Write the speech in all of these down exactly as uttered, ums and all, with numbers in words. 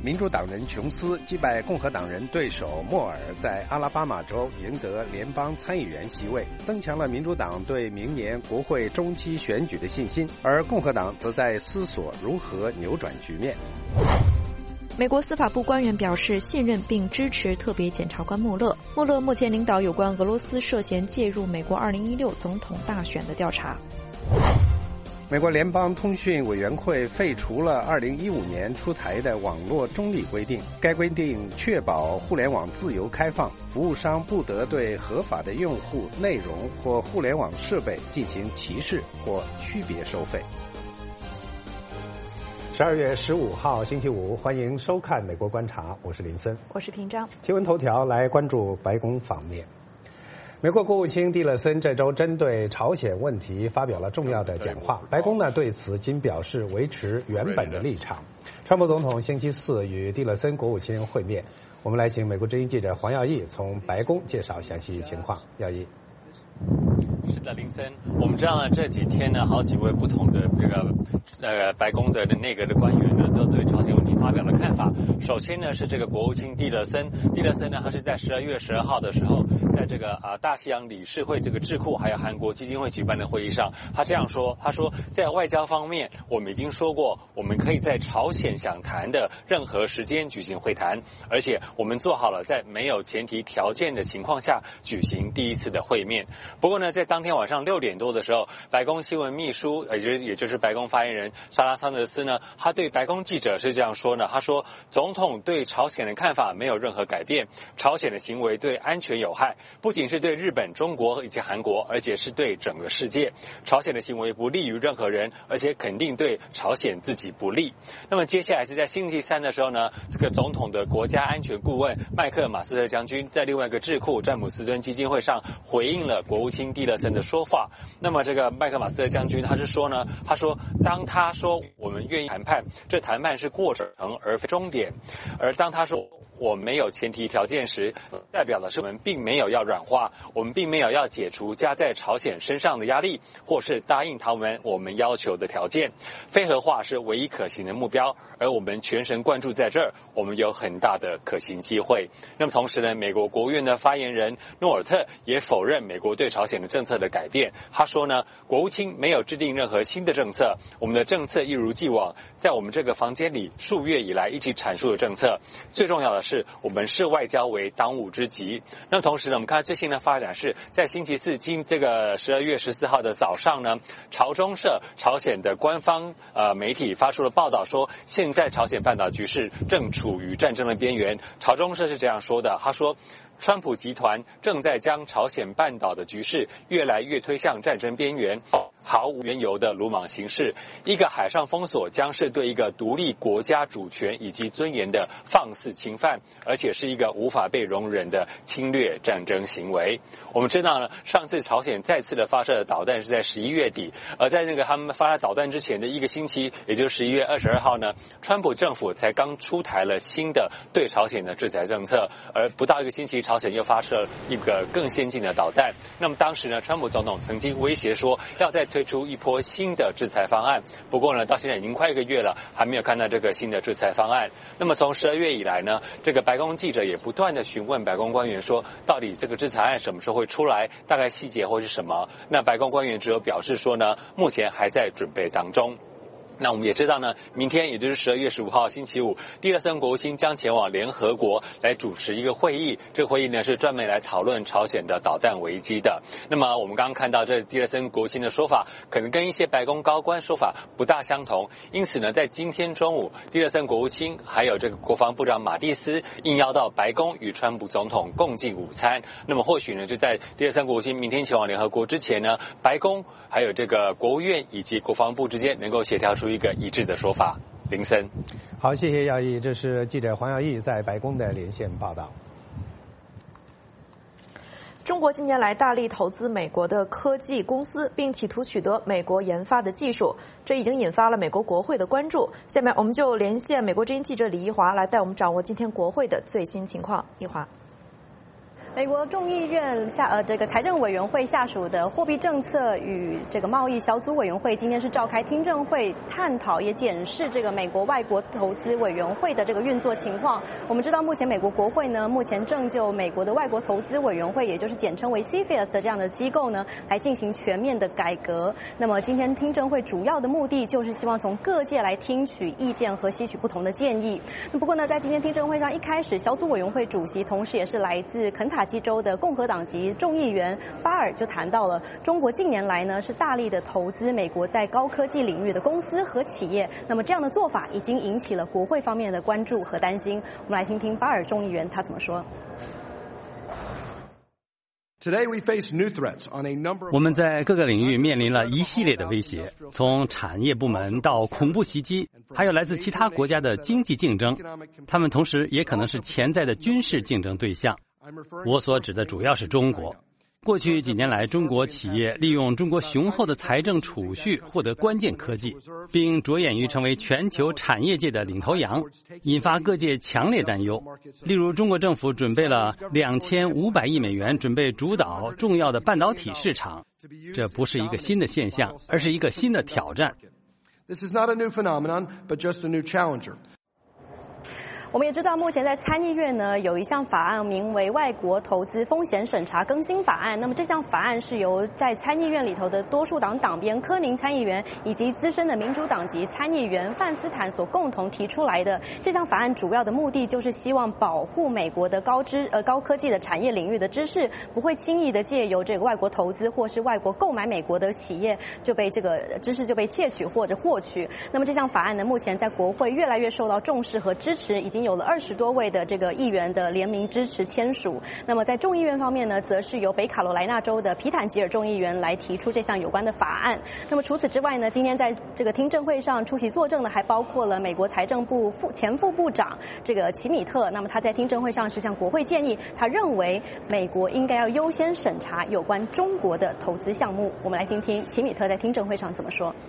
民主党人琼斯击败共和党人对手莫尔，在阿拉巴马州赢得联邦参议员席位，增强了民主党对明年国会中期选举的信心，而共和党则在思索如何扭转局面。 美国司法部官员表示信任并支持特别检察官穆勒。穆勒目前领导有关俄罗斯涉嫌介入美国二零一六总统大选的调查。 美国联邦通讯委员会废除了二零一五年出台的网络中立规定，该规定确保互联网自由开放，服务商不得对合法的用户内容或互联网设备进行歧视或区别收费。十二月十五号星期五，欢迎收看《美国观察》，我是林森， 我是平章。 新闻头条来关注白宫方面。美国国务卿蒂勒森这周针对朝鲜问题发表了重要的讲话，白宫呢对此仅表示维持原本的立场。川普总统星期四与蒂勒森国务卿会面，我们来请美国之音记者黄耀义从白宫介绍详细情况。耀义。 是的，林森，我们知道呢，这几天呢，好几位不同的这个呃白宫的内阁的官员呢，都对朝鲜问题发表了看法。首先呢，是这个国务卿蒂勒森，蒂勒森呢，他是在十二月十二号的时候，在这个啊、呃、大西洋理事会这个智库还有韩国基金会举办的会议上，他这样说，他说在外交方面，我们已经说过，我们可以在朝鲜想谈的任何时间举行会谈，而且我们做好了在没有前提条件的情况下举行第一次的会面。不过呢，在当天晚上六点多的时候，白宫新闻秘书，也就是也就是白宫发言人莎拉桑德斯呢，他对白宫记者是这样说呢，他说，总统对朝鲜的看法没有任何改变，朝鲜的行为对安全有害，不仅是对日本、中国以及韩国，而且是对整个世界。朝鲜的行为不利于任何人，而且肯定对朝鲜自己不利。那么接下来是在星期三的时候呢，这个总统的国家安全顾问麦克马斯特将军在另外一个智库詹姆斯敦基金会上回应了国务卿蒂勒森的说法。那么这个麦克马斯特将军他是说呢，他说当他说我们愿意谈判，这谈判是过程而非终点，而当他说我没有前提条件时，代表的是我们并没有要软化，我们并没有要解除加在朝鲜身上的压力，或是答应他们我们要求的条件。非核化是唯一可行的目标，而我们全神贯注在这儿，我们有很大的可行机会。那么同时呢，美国国务院的发言人诺尔特也否认美国对朝鲜的政策的改变。他说呢，国务卿没有制定任何新的政策，我们的政策一如既往，在我们这个房间里数月以来一起阐述的政策。最重要的是我们视外交为当务之急。那么同时呢，我们看最新的发展是在星期四今这个十二月十四号的早上呢，朝中社朝鲜的官方呃媒体发出了报道说，现在朝鲜半岛局势正处于战争的边缘。朝中社是这样说的，他说，川普集团正在将朝鲜半岛的局势越来越推向战争边缘，毫无缘由的鲁莽行事。一个海上封锁将是对一个独立国家主权以及尊严的放肆侵犯，而且是一个无法被容忍的侵略战争行为。我们知道呢，上次朝鲜再次的发射的导弹是在十一月底，而在那个他们发射导弹之前的一个星期，也就是十一月二十二号呢，川普政府才刚出台了新的对朝鲜的制裁政策，而不到一个星期，朝鲜又发射一个更先进的导弹。那么当时呢，川普总统曾经威胁说要再推出一波新的制裁方案，不过呢，到现在已经快一个月了，还没有看到这个新的制裁方案。那么从十二月以来呢，这个白宫记者也不断的询问白宫官员说，到底这个制裁案什么时候会出来，大概细节会是什么？那白宫官员只有表示说呢，目前还在准备当中。那我们也知道呢，明天也就是十二月十五号星期五，蒂勒森国务卿将前往联合国来主持一个会议。这个会议呢是专门来讨论朝鲜的导弹危机的。那么我们刚刚看到这蒂勒森国务卿的说法，可能跟一些白宫高官说法不大相同。因此呢，在今天中午，蒂勒森国务卿还有这个国防部长马蒂斯应邀到白宫与川普总统共进午餐。那么或许呢，就在蒂勒森国务卿明天前往联合国之前呢，白宫还有这个国务院以及国防部之间能够协调出一个一致的说法。林森， 好，谢谢耀义，这是记者黄耀义在白宫的连线报道。 中国近年来大力投资美国的科技公司，并企图取得美国研发的技术，这已经引发了美国国会的关注。下面我们就连线美国之音记者李一华来带我们掌握今天国会的最新情况。一华。 美国众议院下呃这个财政委员会下属的货币政策与这个贸易小组委员会今天是召开听证会，探讨也检视这个美国外国投资委员会的这个运作情况。我们知道，目前美国国会呢，目前正就美国的外国投资委员会，也就是简称为 C F I U S 的这样的机构呢，来进行全面的改革。那么今天听证会主要的目的就是希望从各界来听取意见和吸取不同的建议。那不过呢，在今天听证会上，一开始小组委员会主席，同时也是来自肯塔基州的共和党籍众议员巴尔就谈到了，中国近年来呢是大力的投资美国在高科技领域的公司和企业，那么这样的做法已经引起了国会方面的关注和担心。我们来听听巴尔众议员他怎么说。 我们在各个领域面临了一系列的威胁，从产业部门到恐怖袭击，还有来自其他国家的经济竞争，他们同时也可能是潜在的军事竞争对象。我所指的主要是中国。过去几年来，中国企业利用中国雄厚的财政储蓄获得关键科技，并着眼于成为全球产业界的领头羊，引发各界强烈担忧。例如，中国政府准备了两千五百亿美元，准备主导重要的半导体市场。这不是一个新的现象，而是一个新的挑战。 This is not a new phenomenon, but just a new challenger. 我们也知道，目前在参议院呢有一项法案，名为《外国投资风险审查更新法案》。那么这项法案是由在参议院里头的多数党党鞭柯宁参议员以及资深的民主党籍参议员范斯坦所共同提出来的。这项法案主要的目的就是希望保护美国的高知呃高科技的产业领域的知识不会轻易的借由这个外国投资或是外国购买美国的企业就被这个知识就被窃取或者获取。那么这项法案呢，目前在国会越来越受到重视和支持，已经有了二十多位的这个议员的联名支持签署。那么在众议院方面呢，则是由北卡罗来纳州的皮坦吉尔众议员来提出这项有关的法案。那么除此之外呢，今天在这个听证会上出席作证的还包括了美国财政部副前副部长这个齐米特。那么他在听证会上是向国会建议，他认为美国应该要优先审查有关中国的投资项目。我们来听听齐米特在听证会上怎么说。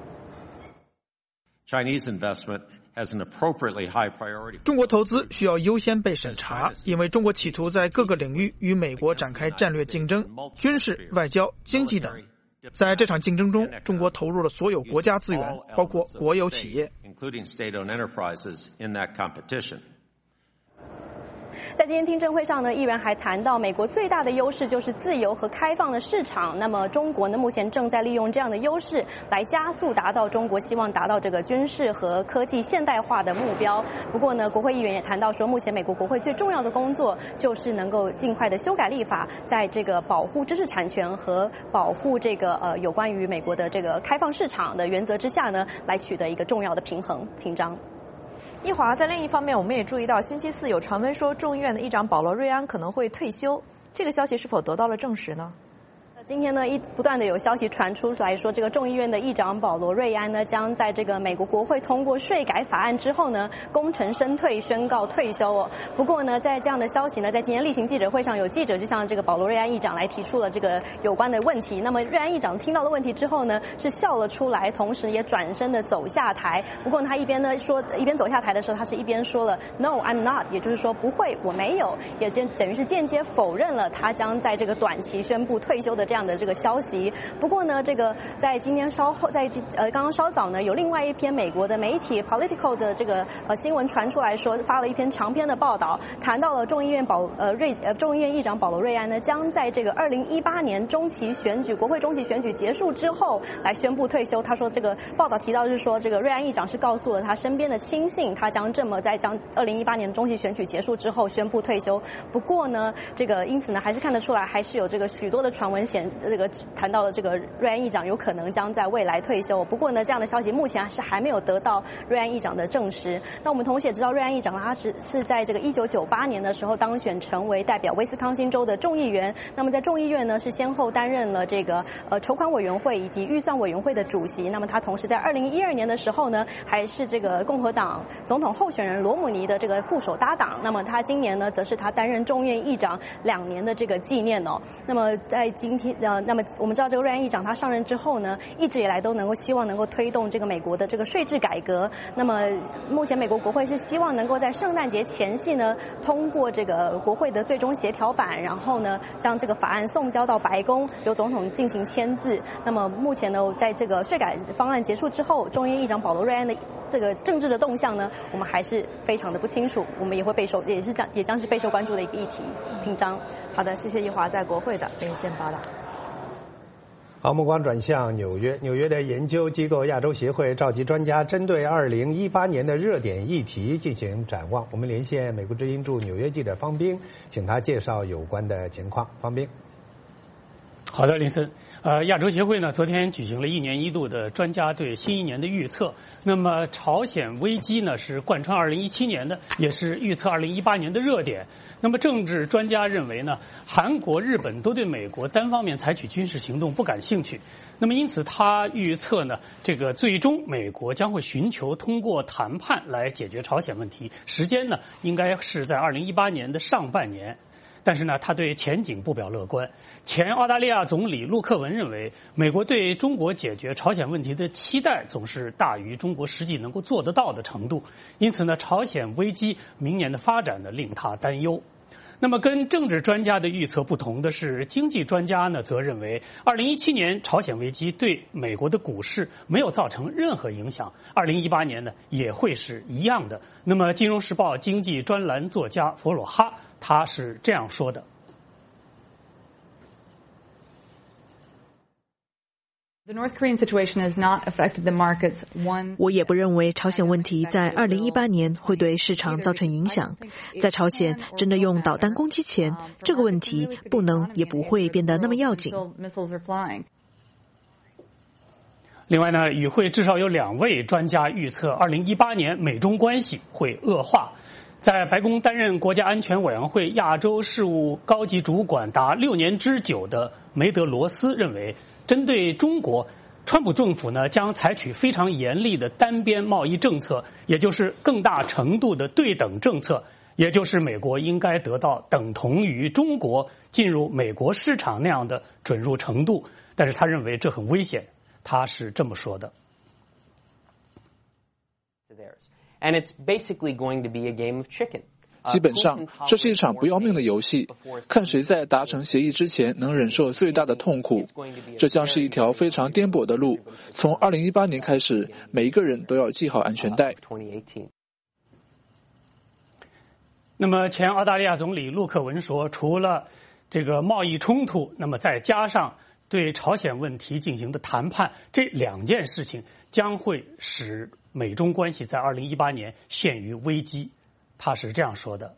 Chinese investment has an appropriately high priority. 中国投资需要优先被审查，因为中国企图在各个领域与美国展开战略竞争，军事、外交、经济等。在这场竞争中，中国投入了所有国家资源，包括国有企业。 including state-owned enterprises in that competition. 在今天听证会上呢，议员还谈到美国最大的优势就是自由和开放的市场。那么中国呢，目前正在利用这样的优势来加速达到中国希望达到这个军事和科技现代化的目标。不过呢，国会议员也谈到说，目前美国国会最重要的工作就是能够尽快的修改立法，在这个保护知识产权和保护这个呃有关于美国的这个开放市场的原则之下呢，来取得一个重要的平衡。平章。 一华，在另一方面，我们也注意到星期四有传闻说众议院的议长保罗·瑞安可能会退休，这个消息是否得到了证实呢？ 今天呢，一不断的有消息传出来说，这个众议院的议长保罗·瑞安呢，将在这个美国国会通过税改法案之后呢，功成身退，宣告退休哦。不过呢，在这样的消息呢，在今天例行记者会上，有记者就向这个保罗·瑞安议长来提出了这个有关的问题。那么瑞安议长听到了问题之后呢，是笑了出来，同时也转身的走下台。不过他一边呢说，一边走下台的时候，他是一边说了 “No, I'm not”， 也就是说不会，我没有，也间等于是间接否认了他将在这个短期宣布退休的这样的这个消息。不过呢，这个在今天稍后，在呃刚刚稍早呢，有另外一篇美国的媒体 Politico 的这个呃新闻传出来说，发了一篇长篇的报道，谈到了众议院保呃瑞呃众议院议长保罗·瑞安呢，将在这个二零一八年中期选举国会中期选举结束之后来宣布退休。他说，这个报道提到是说，这个瑞安议长是告诉了他身边的亲信，他将这么在将二零一八年中期选举结束之后宣布退休。不过呢，这个因此呢，还是看得出来，还是有这个许多的传闻显这个。谈到了这个瑞安议长有可能将在未来退休，不过呢，这样的消息目前是还没有得到瑞安议长的证实。那我们同时也知道，瑞安议长他是是在这个一九九八年的时候当选成为代表威斯康星州的众议员。那么在众议院呢，是先后担任了这个呃筹款委员会以及预算委员会的主席。那么他同时在二零一二年的时候呢，还是这个共和党总统候选人罗姆尼的这个副手搭档。那么他今年呢，则是他担任众议院议长两年的这个纪念哦。那么在今天。 呃，那么我们知道这个瑞安议长他上任之后呢，一直以来都能够希望能够推动这个美国的这个税制改革。那么目前美国国会是希望能够在圣诞节前夕呢通过这个国会的最终协调版，然后呢将这个法案送交到白宫，由总统进行签字。那么目前呢，在这个税改方案结束之后，众议院议长保罗·瑞安的这个政治的动向呢，我们还是非常的不清楚，我们也会备受，也是将也将是备受关注的一个议题。听章， 好的，谢谢易华在国会的连线报道。 好，目光转向纽约。纽约的研究机构亚洲协会召集专家，针对二零一八年的热点议题进行展望。我们连线美国之音驻纽约记者方冰，请他介绍有关的情况。方冰。 好的，林森。呃，亚洲协会呢，昨天举行了一年一度的专家对新一年的预测。那么，朝鲜危机呢是贯穿二零一七年的，也是预测二零一八年的热点。那么，政治专家认为呢，韩国、日本都对美国单方面采取军事行动不感兴趣。那么，因此他预测呢，这个最终美国将会寻求通过谈判来解决朝鲜问题，时间呢应该是在二零一八年的上半年。但是呢，他对前景不表乐观。前澳大利亚总理陆克文认为，美国对中国解决朝鲜问题的期待总是大于中国实际能够做得到的程度，因此呢，朝鲜危机明年的发展呢令他担忧。那么跟政治专家的预测不同的是，经济专家呢则认为，二零一七年朝鲜危机对美国的股市没有造成任何影响，二零一八年呢也会是一样的。那么《金融时报》经济专栏作家弗罗哈他是这样说的。 我也不认为朝鲜问题在二零一八年会对市场造成影响。在朝鲜真的用导弹攻击前，这个问题不能也不会变得那么要紧。 另外呢，与会至少有两位专家预测二零一八年美中关系会恶化。在白宫担任国家安全委员会亚洲事务高级主管达六年之久的梅德罗斯认为，针对中国，川普政府呢将采取非常严厉的单边贸易政策，也就是更大程度的对等政策，也就是美国应该得到等同于中国进入美国市场那样的准入程度。但是他认为这很危险，他是这么说的。 And it's basically going to be a game of chicken. 基本上，这是一场不要命的游戏，看谁在达成协议之前能忍受最大的痛苦。这将是一条非常颠簸的路。从二零一八年开始，每一个人都要系好安全带。 那么，前澳大利亚总理陆克文说，除了这个贸易冲突，那么再加上对朝鲜问题进行的谈判，这两件事情将会使美中关系在二零一八年陷于危机。他是这样说的。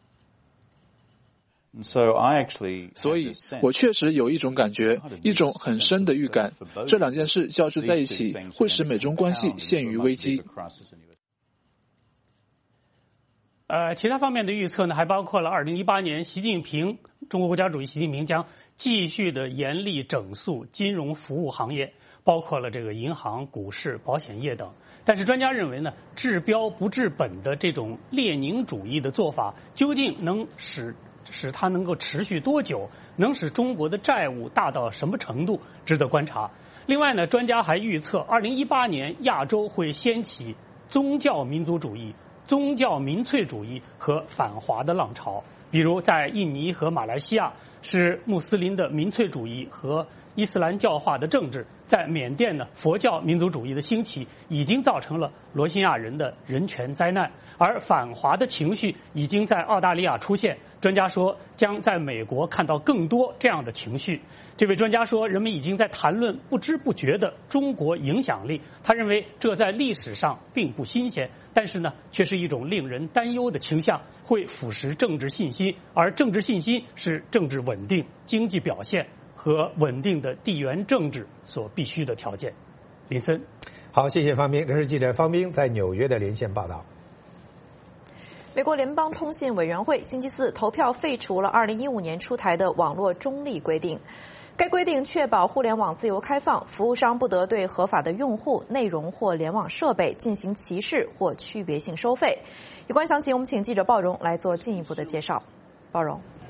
所以我确实有一种感觉，一种很深的预感，这两件事交织在一起，会使美中关系陷于危机。 呃，其他方面的预测呢，还包括了二零一八年习近平中国国家主席习近平将继续的严厉整肃金融服务行业，包括了这个银行、股市、保险业等。但是专家认为呢，治标不治本的这种列宁主义的做法，究竟能使使它能够持续多久，能使中国的债务大到什么程度，值得观察。另外呢，专家还预测二零一八年亚洲会掀起宗教民族主义、宗教民粹主义和反华的浪潮。比如在印尼和马来西亚是穆斯林的民粹主义和伊斯兰教化的政治，在缅甸呢，佛教民族主义的兴起已经造成了罗兴亚人的人权灾难，而反华的情绪已经在澳大利亚出现。专家说，将在美国看到更多这样的情绪。这位专家说，人们已经在谈论不知不觉的中国影响力，他认为这在历史上并不新鲜，但是呢，却是一种令人担忧的倾向，会腐蚀政治信心，而政治信心是政治稳定、经济表现和稳定的地缘政治所必须的条件。林森， 好，谢谢方斌。这是记者方斌在纽约的连线报道。 美国联邦通信委员会星期四投票废除了二零一五年出台的网络中立规定。该规定确保互联网自由开放，服务商不得对合法的用户、内容或联网设备进行歧视或区别性收费。有关详情，我们请记者鲍荣来做进一步的介绍。鲍荣。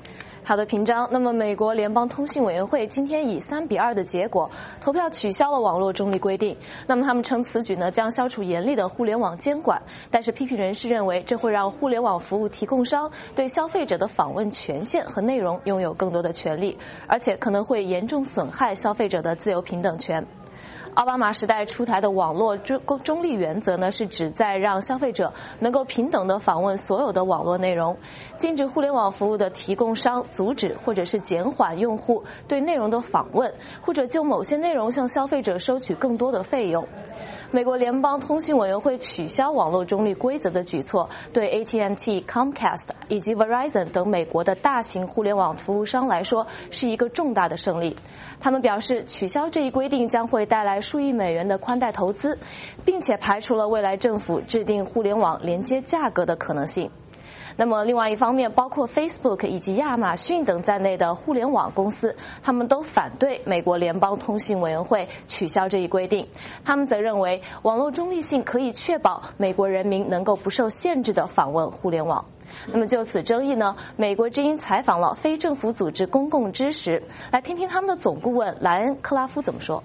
好的，平章。那么，美国联邦通信委员会今天以三比二的结果投票取消了网络中立规定。那么，他们称此举呢将消除严厉的互联网监管。但是，批评人士认为这会让互联网服务提供商对消费者的访问权限和内容拥有更多的权利，而且可能会严重损害消费者的自由平等权。奥巴马时代出台的网络中中立原则呢，是旨在让消费者能够平等地访问所有的网络内容，禁止互联网服务的提供商阻止或者是减缓用户对内容的访问，或者就某些内容向消费者收取更多的费用。美国联邦通信委员会取消网络中立规则的举措，对 A T and T、Comcast 以及 Verizon 等美国的大型互联网服务商来说是一个重大的胜利。他们表示，取消这一规定将会带来数亿美元的宽带投资，并且排除了未来政府制定互联网连接价格的可能性。那么另外一方面，包括 Facebook 以及亚马逊等在内的互联网公司，他们都反对美国联邦通信委员会取消这一规定。他们则认为，网络中立性可以确保美国人民能够不受限制地访问互联网。那么就此争议呢，美国之音采访了非政府组织公共知识，来听听他们的总顾问莱恩·克拉夫怎么说。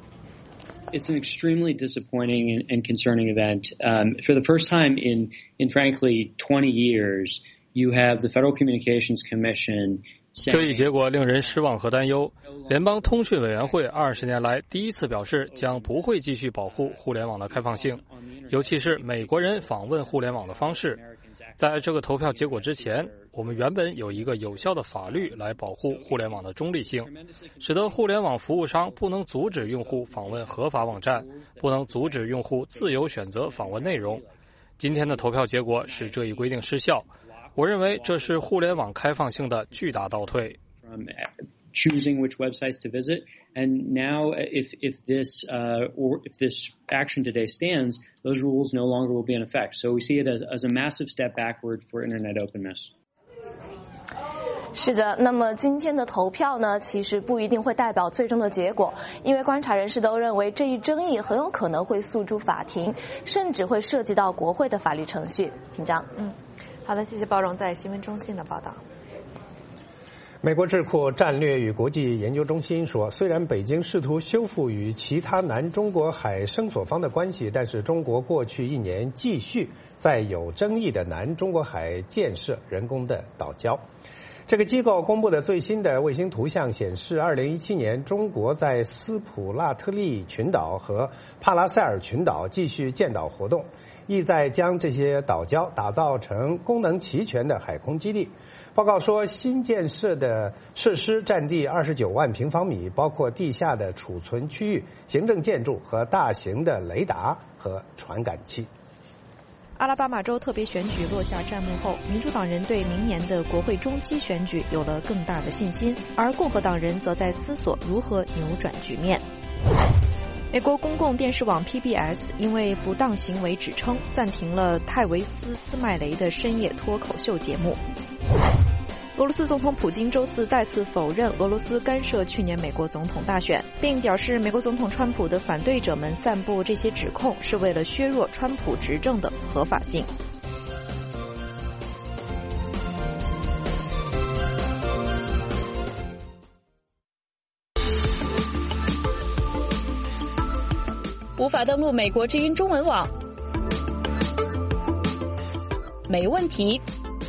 It's an extremely disappointing and, and concerning event. Um, for the first time in, in frankly twenty years, you have the Federal Communications Commission. 这一结果令人失望和担忧。联邦通讯委员会二十年来第一次表示将不会继续保护互联网的开放性，尤其是美国人访问互联网的方式。在这个投票结果之前，我们原本有一个有效的法律来保护互联网的中立性，使得互联网服务商不能阻止用户访问合法网站，不能阻止用户自由选择访问内容。今天的投票结果使这一规定失效，我认为这是互联网开放性的巨大倒退。 Choosing which websites to visit, and now if if this uh, or if this action today stands, those rules no longer will be in effect. So we see it as, as a massive step backward for internet openness. 是的，那么今天的投票呢，其实不一定会代表最终的结果，因为观察人士都认为这一争议很有可能会诉诸法庭，甚至会涉及到国会的法律程序。平章， 嗯，好的，谢谢包容在新闻中心的报道。 美国智库战略与国际研究中心说，虽然北京试图修复与其他南中国海声索方的关系，但是中国过去一年继续在有争议的南中国海建设人工的岛礁。这个机构公布的最新的卫星图像显示，二零一七年中国在斯普拉特利群岛和帕拉塞尔群岛继续建岛活动，意在将这些岛礁打造成功能齐全的海空基地。报告说，新建设的设施占地二十九万平方米，包括地下的储存区域、行政建筑和大型的雷达和传感器。 阿拉巴马州特别选举落下战幕后，民主党人对明年的国会中期选举有了更大的信心，而共和党人则在思索如何扭转局面。美国公共电视网 P B S 因为不当行为指称，暂停了泰维斯·斯麦雷的深夜脱口秀节目。俄罗斯总统普京周四再次否认俄罗斯干涉去年美国总统大选，并表示美国总统川普的反对者们散布这些指控是为了削弱川普执政的合法性。 无法登录美国之音中文网？没问题。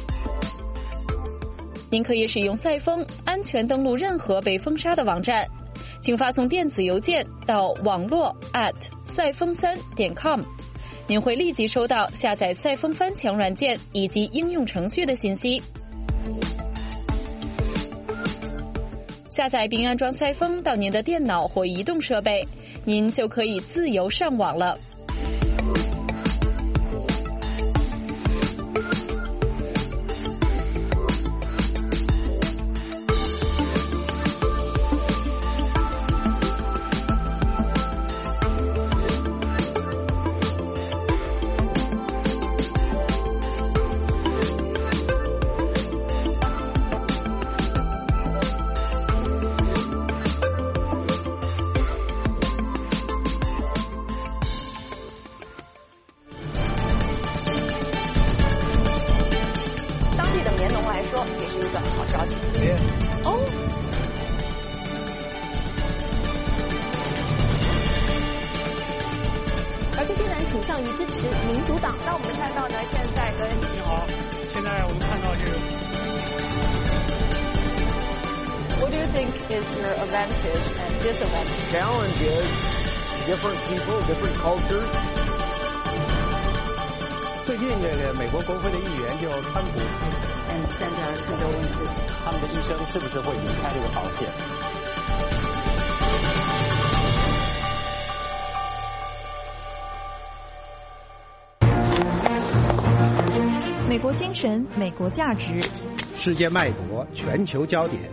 您可以使用赛风安全登录任何被封杀的网站，请发送电子邮件到网络 at 赛风三点 com， 您会立即收到下载赛风翻墙软件以及应用程序的信息。下载并安装赛风到您的电脑或移动设备，您就可以自由上网了。 这些人倾向于支持民主党。 那我们看到呢，现在跟你好，现在我们看到这个。 What do you think is your advantage and disadvantage? Challenge is different people, different cultures. 最近这个美国国会的议员就川普， 嗯，现在很多问题， 他们的一生是不是会离开这个保险？ 美国精神，美国价值， 世界脉搏，全球焦点。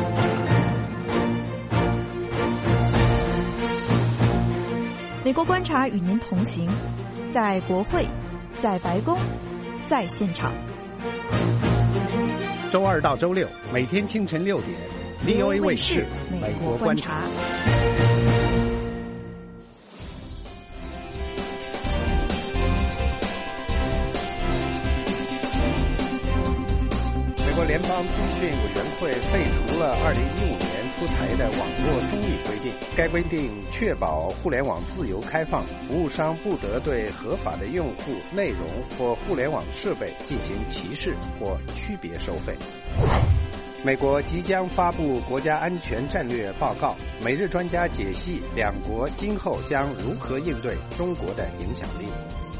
美国观察与您同行，在国会，在白宫，在现场。 周二到周六每天清晨六点 ，V O A 卫视《美国观察》。美国联邦通讯委员会废除了二零一五年出台的网络中立规定，该规定确保互联网自由开放，服务商不得对合法的用户、内容或互联网设备进行歧视或区别收费。美国即将发布国家安全战略报告，美日专家解析两国今后将如何应对中国的影响力。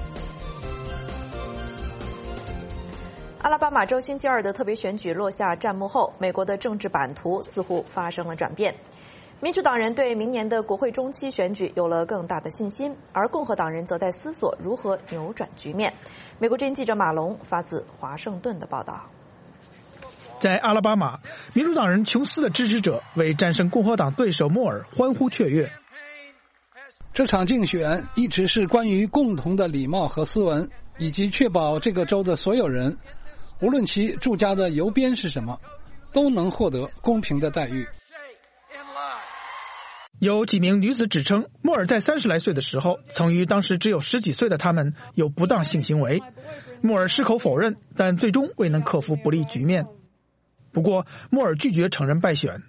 阿拉巴马州星期二的特别选举落下战幕后，美国的政治版图似乎发生了转变。民主党人对明年的国会中期选举有了更大的信心，而共和党人则在思索如何扭转局面。美国之音记者马龙发自华盛顿的报道。 在阿拉巴马，民主党人琼斯的支持者为战胜共和党对手莫尔欢呼雀跃。 这场竞选一直是关于共同的礼貌和斯文，以及确保这个州的所有人，无论其住家的邮编是什么，都能获得公平的待遇。 有几名女子指称，莫尔在三十来岁的时候，曾与当时只有十几岁的他们有不当性行为。莫尔矢口否认，但最终未能克服不利局面。不过，莫尔拒绝承认败选。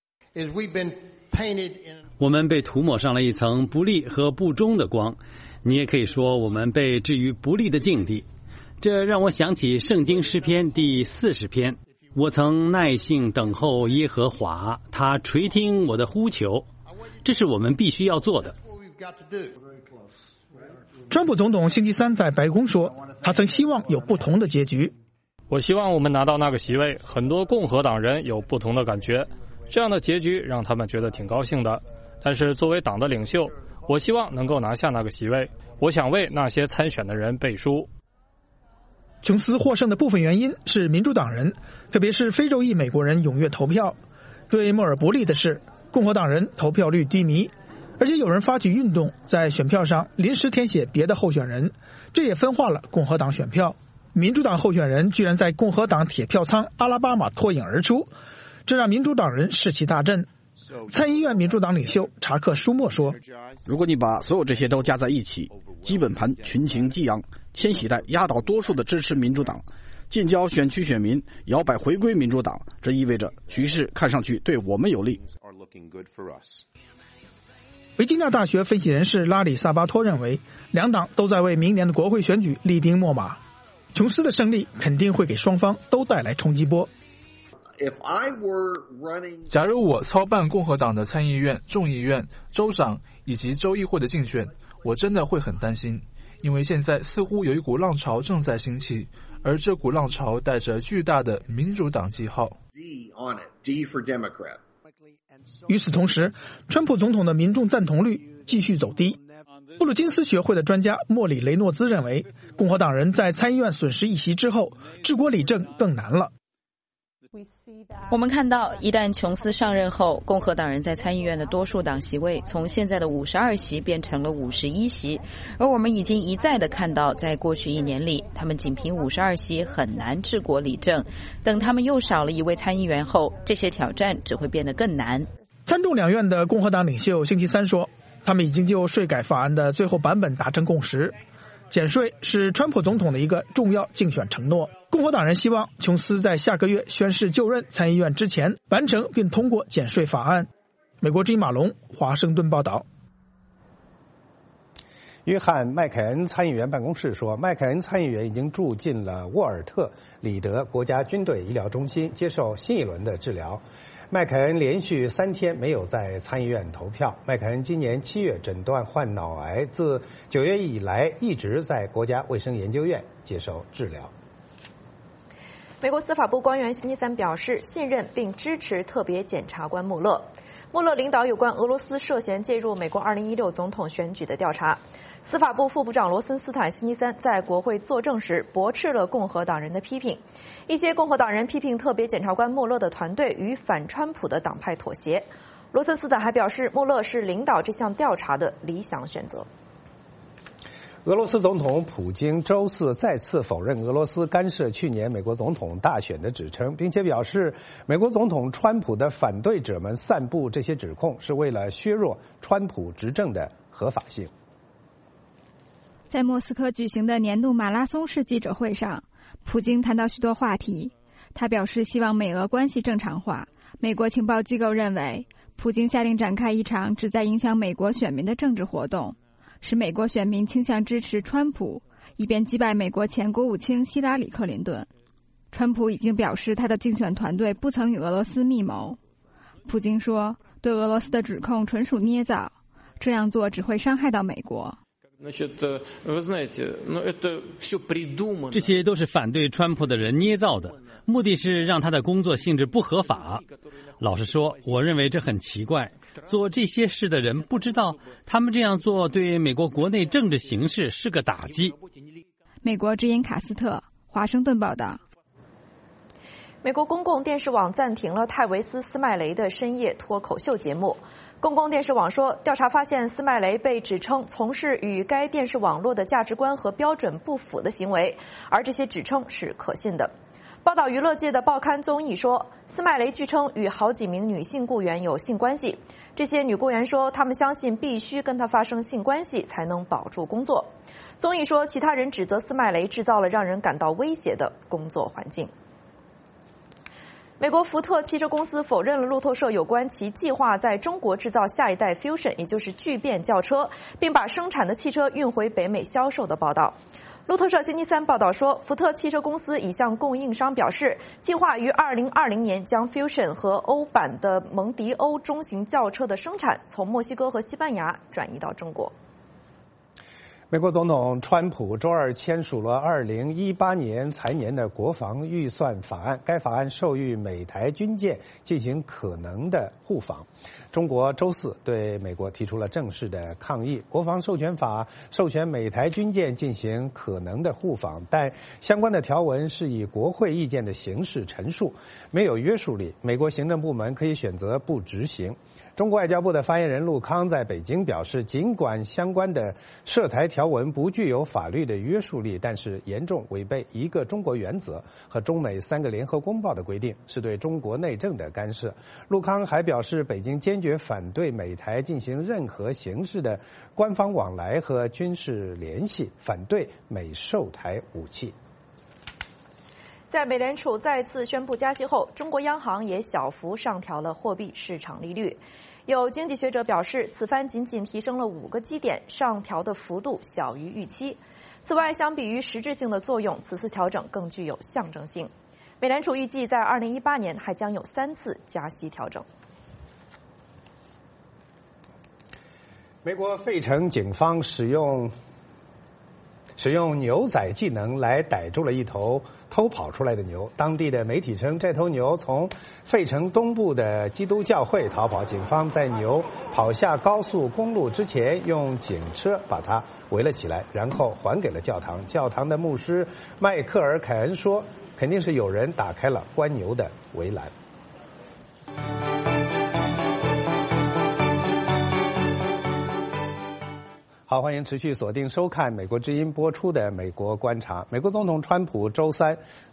我们被涂抹上了一层不利和不忠的光，你也可以说我们被置于不利的境地。这让我想起圣经诗篇第四十篇，我曾耐性等候耶和华，他垂听我的呼求。这是我们必须要做的。 川普总统星期三在白宫说，他曾希望有不同的结局。 我希望我们拿到那个席位，很多共和党人有不同的感觉，这样的结局让他们觉得挺高兴的。但是作为党的领袖，我希望能够拿下那个席位，我想为那些参选的人背书。 琼斯获胜的部分原因是民主党人，特别是非洲裔美国人踊跃投票。对莫尔不利的是，共和党人投票率低迷，而且有人发起运动，在选票上临时填写别的候选人，这也分化了共和党选票。民主党候选人居然在共和党铁票仓阿拉巴马脱颖而出，这让民主党人士气大振。参议院民主党领袖查克·舒默说， 如果你把所有这些都加在一起，基本盘群情激昂，千禧代压倒多数的支持民主党，近郊选区选民摇摆回归民主党，这意味着局势看上去对我们有利。 维吉尼亚大学分析人士拉里·萨巴托认为，两党都在为明年的国会选举厉兵秣马，琼斯的胜利肯定会给双方都带来冲击波。 假如我操办共和党的参议院、众议院、州长以及州议会的竞选，我真的会很担心，因为现在似乎有一股浪潮正在兴起，而这股浪潮带着巨大的民主党记号。 与此同时，川普总统的民众赞同率继续走低。布鲁金斯学会的专家莫里雷诺兹认为，共和党人在参议院损失一席之后，治国理政更难了。 我们看到，一旦琼斯上任后，共和党人在参议院的多数党席位从现在的五十二席变成了五十一席，而我们已经一再的看到，在过去一年里，他们仅凭五十二席很难治国理政。等他们又少了一位参议员后，这些挑战只会变得更难。 参众两院的共和党领袖星期三说，他们已经就税改法案的最后版本达成共识。减税是川普总统的一个重要竞选承诺。共和党人希望琼斯在下个月宣誓就任参议院之前完成并通过减税法案。美国之音马龙华盛顿报道。 约翰·麦凯恩参议员办公室说，麦凯恩参议员已经住进了沃尔特里德国家军队医疗中心，接受新一轮的治疗。麦凯恩连续三天没有在参议院投票。麦凯恩今年七月诊断患脑癌，自九月以来一直在国家卫生研究院接受治疗。 美国司法部官员星期三表示，信任并支持特别检察官穆勒。穆勒领导有关俄罗斯涉嫌介入美国二零一六总统选举的调查。司法部副部长罗森斯坦星期三在国会作证时驳斥了共和党人的批评。一些共和党人批评特别检察官穆勒的团队与反川普的党派妥协。罗森斯坦还表示，穆勒是领导这项调查的理想选择。 俄罗斯总统普京周四再次否认俄罗斯干涉去年美国总统大选的指称，并且表示美国总统川普的反对者们散布这些指控是为了削弱川普执政的合法性。 在莫斯科举行的年度马拉松式记者会上，普京谈到许多话题。他表示希望美俄关系正常化。美国情报机构认为，普京下令展开一场旨在影响美国选民的政治活动，使美国选民倾向支持川普，以便击败美国前国务卿希拉里·克林顿。川普已经表示他的竞选团队不曾与俄罗斯密谋。普京说，对俄罗斯的指控纯属捏造，这样做只会伤害到美国。 这些都是反对川普的人捏造的，目的是让他的工作性质不合法。老实说，我认为这很奇怪。做这些事的人不知道，他们这样做对美国国内政治形势是个打击。 美国之音卡斯特，华盛顿报道。 美国公共电视网暂停了泰维斯·斯麦雷的深夜脱口秀节目。公共电视网说，调查发现斯麦雷被指称从事与该电视网络的价值观和标准不符的行为，而这些指称是可信的。报道娱乐界的报刊综艺说，斯麦雷据称与好几名女性雇员有性关系。这些女雇员说，她们相信必须跟他发生性关系才能保住工作。综艺说，其他人指责斯麦雷制造了让人感到威胁的工作环境。美国福特汽车公司否认了路透社有关其计划在中国制造下一代 Fusion， 也就是巨变轿车，并把生产的汽车运回北美销售的报道。路透社星期三报道说，福特汽车公司已向供应商表示，计划于二零二零年将 Fusion 和欧版的蒙迪欧中型轿车的生产从墨西哥和西班牙转移到中国。 美国总统川普周二签署了二零一八年财年的国防预算法案，该法案授予美台军舰进行可能的互访。中国周四对美国提出了正式的抗议。国防授权法授权美台军舰进行可能的互访，但相关的条文是以国会意见的形式陈述，没有约束力。美国行政部门可以选择不执行。中国外交部的发言人陆康在北京表示，尽管相关的涉台条文不具有法律的约束力，但是严重违背一个中国原则和中美三个联合公报的规定，是对中国内政的干涉。陆康还表示，北京坚决反对美台进行任何形式的官方往来和军事联系，反对美售台武器。 在美联储再次宣布加息后，中国央行也小幅上调了货币市场利率。有经济学者表示，此番仅仅提升了五个基点，上调的幅度小于预期。此外，相比于实质性的作用，此次调整更具有象征性。美联储预计在二零一八年还将有三次加息调整。 美国费城警方使用使用牛仔技能来逮住了一头偷跑出来的牛。当地的媒体称，这头牛从费城东部的基督教会逃跑，警方在牛跑下高速公路之前用警车把它围了起来，然后还给了教堂。教堂的牧师迈克尔·凯恩说，肯定是有人打开了关牛的围栏。好，欢迎持续锁定收看美国之音播出的《美国观察》。美国总统川普周三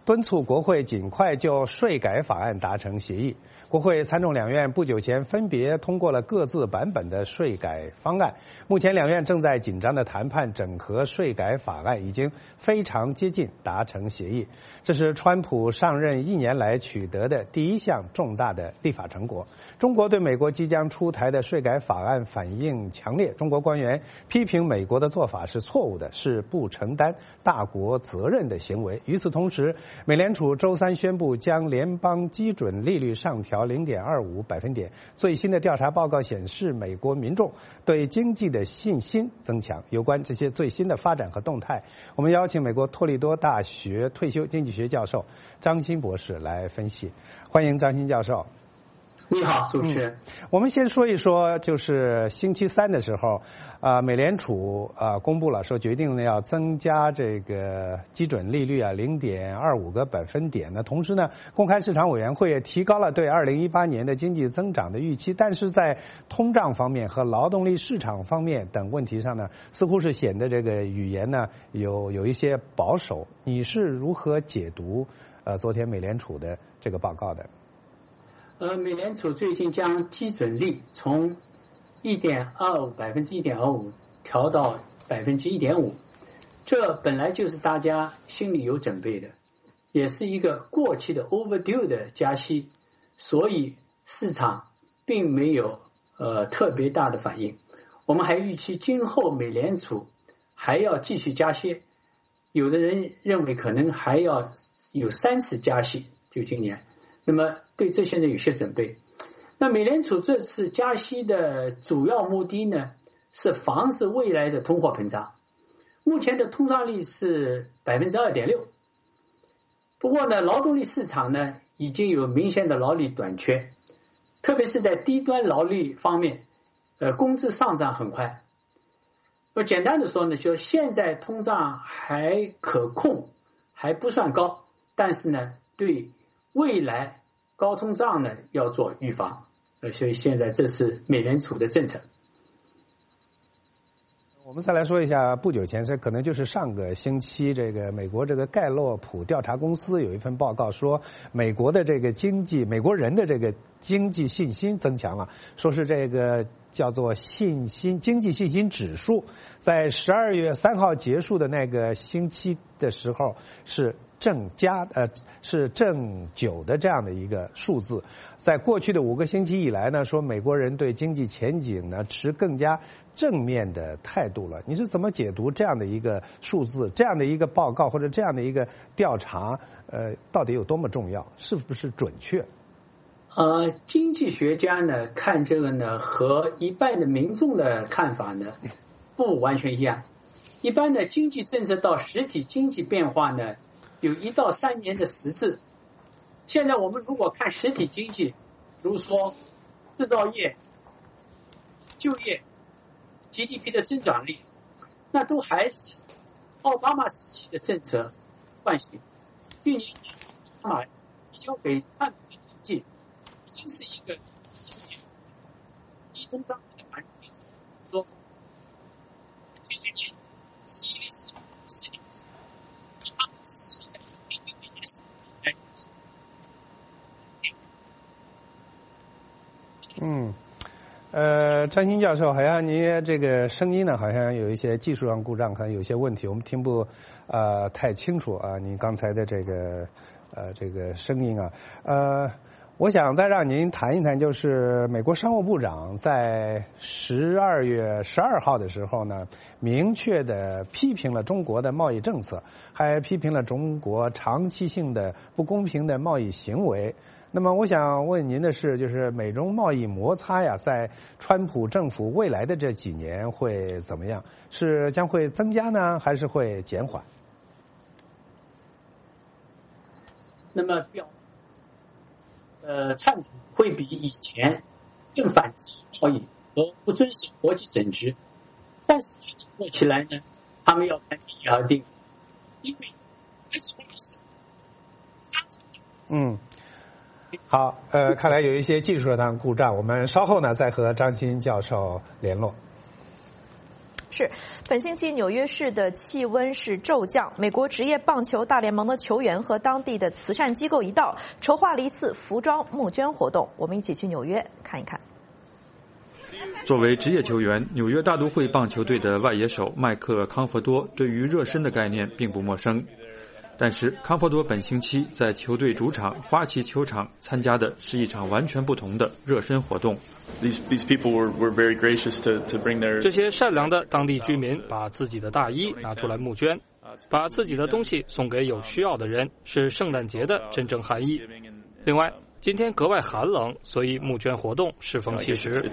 敦促国会尽快就税改法案达成协议。国会参众两院不久前分别通过了各自版本的税改方案，目前两院正在紧张的谈判整合税改法案，已经非常接近达成协议。这是川普上任一年来取得的第一项重大的立法成果。中国对美国即将出台的税改法案反应强烈，中国官员批评美国的做法是错误的，是不承担大国责任的行为。与此同时，美联储周三宣布将联邦基准利率上调零点二五百分点。最新的调查报告显示，美国民众对经济的信心增强。有关这些最新的发展和动态，我们邀请美国托利多大学退休经济学教授张欣博士来分析。欢迎张欣教授。 你好，主持人、 嗯。我们先说一说，就是星期三的时候，啊、呃，美联储啊、呃、公布了说决定呢要增加这个基准利率啊零点二五个百分点呢。同时呢，公开市场委员会也提高了对二零一八年的经济增长的预期，但是在通胀方面和劳动力市场方面等问题上呢，似乎是显得这个语言呢有有一些保守。你是如何解读呃昨天美联储的这个报告的？ 呃，美联储最近将基准率从一点二五百分之一点二五调到百分之一点五，这本来就是大家心里有准备的，也是一个过期的 overdue 的加息，所以市场并没有呃特别大的反应。我们还预期今后美联储还要继续加息，有的人认为可能还要有三次加息，就今年。那么对这些呢有些准备。那美联储这次加息的主要目的呢，是防止未来的通货膨胀。目前的通胀率是百分之二点六，不过呢，劳动力市场呢已经有明显的劳力短缺，特别是在低端劳力方面，呃，工资上涨很快。那简单的说呢，就现在通胀还可控，还不算高，但是呢，对未来高通胀呢要做预防，呃，所以现在这是美联储的政策。 我们再来说一下，不久前，这可能就是上个星期，这个美国这个盖洛普调查公司有一份报告说，美国的这个经济，美国人的这个经济信心增强了，说是这个叫做信心经济信心指数，在十二月三号结束的那个星期的时候是正加呃是正九的这样的一个数字。在过去的五个星期以来呢，说美国人对经济前景呢持更加正面的态度了。你是怎么解读这样的一个数字，这样的一个报告或者这样的一个调查，呃，到底有多么重要，是不是准确？ 呃，经济学家呢看这个呢和一般的民众的看法呢不完全一样。一般的经济政策到实体经济变化呢有一到三年的时制。现在我们如果看实体经济，比如说制造业、就业、G D P 的增长率，那都还是奥巴马时期的政策惯性。去年奥巴马比较给看的经济已经是一个低增长的环境，说去年七月十四年，他们实行的平均每年是百分之。 嗯，呃，张欣教授，好像您这个声音呢，好像有一些技术上故障，可能有些问题，我们听不呃太清楚啊。您刚才的这个呃这个声音啊，呃，我想再让您谈一谈，就是美国商务部长在十二月十二号的时候呢，明确的批评了中国的贸易政策，还批评了中国长期性的不公平的贸易行为。那么我想问您的是，就是美中贸易摩擦呀，在川普政府未来的这几年会怎么样？是将会增加呢，还是会减缓？ 那么表，呃，川普会比以前更反制贸易和不遵守国际整局，但是具体做起来呢，他们要看第一而定，因为这几个是， 嗯。好，呃，看来有一些技术上的故障，我们稍后呢再和张欣教授联络。 是，本星期纽约市的气温是骤降，美国职业棒球大联盟的球员和当地的慈善机构一道，筹划了一次服装募捐活动。我们一起去纽约看一看。 作为职业球员，纽约大都会棒球队的外野手麦克康佛多对于热身的概念并不陌生。但是康佛多本星期在球队主场花旗球场参加的是一场完全不同的热身活动。 这些善良的当地居民把自己的大衣拿出来募捐，把自己的东西送给有需要的人，是圣诞节的真正含义。另外，今天格外寒冷，所以募捐活动适逢其时。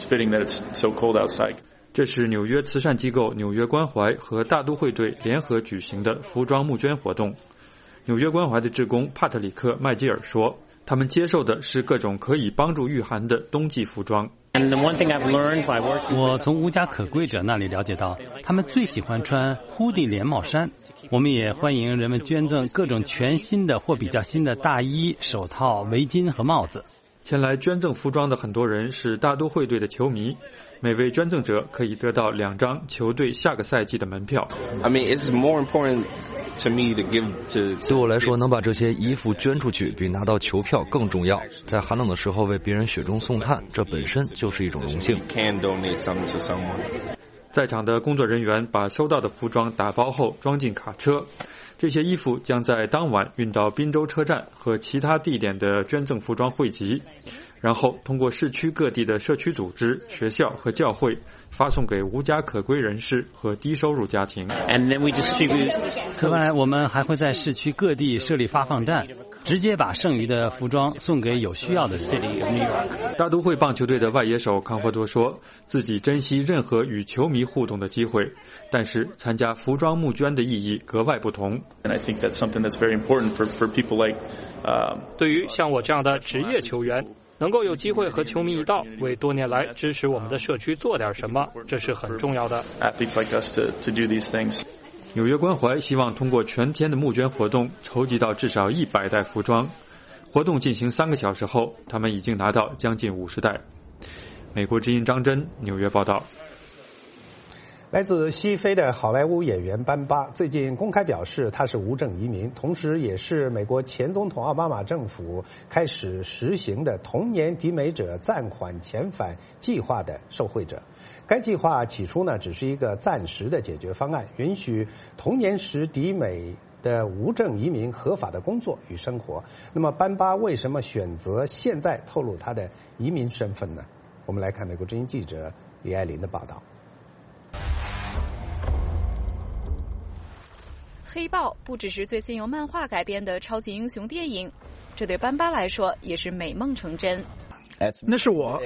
这是纽约慈善机构纽约关怀和大都会队联合举行的服装募捐活动。纽约关怀的志工帕特里克·麦基尔说，他们接受的是各种可以帮助御寒的冬季服装。 我从无家可归者那里了解到，他们最喜欢穿呼地连帽衫。我们也欢迎人们捐赠各种全新的或比较新的大衣、手套、围巾和帽子。 前来捐赠服装的很多人是大都会队的球迷，每位捐赠者可以得到两张球队下个赛季的门票。 I mean, it's more important to me to give to. 对我来说，能把这些衣服捐出去比拿到球票更重要。在寒冷的时候为别人雪中送炭，这本身就是一种荣幸。 Can donate something to someone. 在场的工作人员把收到的服装打包后装进卡车，这些衣服将在当晚运到滨州车站和其他地点的捐赠服装汇集，然后通过市区各地的社区组织、学校和教会发送给无家可归人士和低收入家庭。 此外，我们还会在市区各地设立发放站，直接把剩余的服装送给有需要的人。 大都会棒球队的外野手康佛多说，自己珍惜任何与球迷互动的机会，但是参加服装募捐的意义格外不同。 对于像我这样的职业球员，能够有机会和球迷一道，为多年来支持我们的社区做点什么，这是很重要的。 纽约关怀希望通过全天的募捐活动筹集到至少一百袋服装。活动进行三个小时后，他们已经拿到将近五十袋。美国之音张真纽约报道。 来自西非的好莱坞演员班巴最近公开表示他是无证移民，同时也是美国前总统奥巴马政府开始实行的童年抵美者暂缓遣返计划的受惠者。该计划起初呢只是一个暂时的解决方案，允许童年时抵美的无证移民合法的工作与生活。那么班巴为什么选择现在透露他的移民身份呢？我们来看美国之音记者李爱琳的报道。 黑豹不只是最新由漫画改编的超级英雄电影，这对班巴来说也是美梦成真。 那是我，